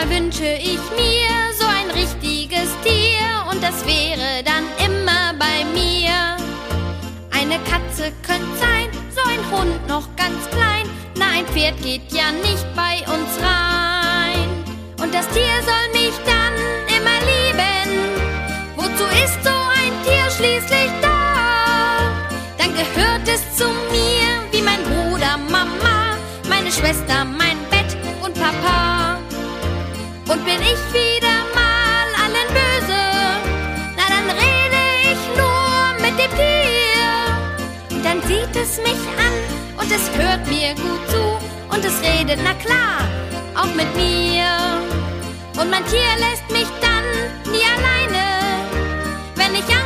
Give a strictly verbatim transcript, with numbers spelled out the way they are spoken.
Manchmal wünsche ich mir so ein richtiges Tier und das wäre dann immer bei mir. Eine Katze könnte sein, so ein Hund noch ganz klein. Na, ein Pferd geht ja nicht bei uns rein. Und das Tier soll mich dann immer lieben. Wozu ist so ein Tier schließlich da? Dann gehört es zu mir wie mein Bruder, Mama, meine Schwester, mein Bett und Papa. Und bin ich wieder mal allen böse, na dann rede ich nur mit dem Tier. Und dann sieht es mich an und es hört mir gut zu und es redet, na klar, auch mit mir. Und mein Tier lässt mich dann nie alleine, wenn ich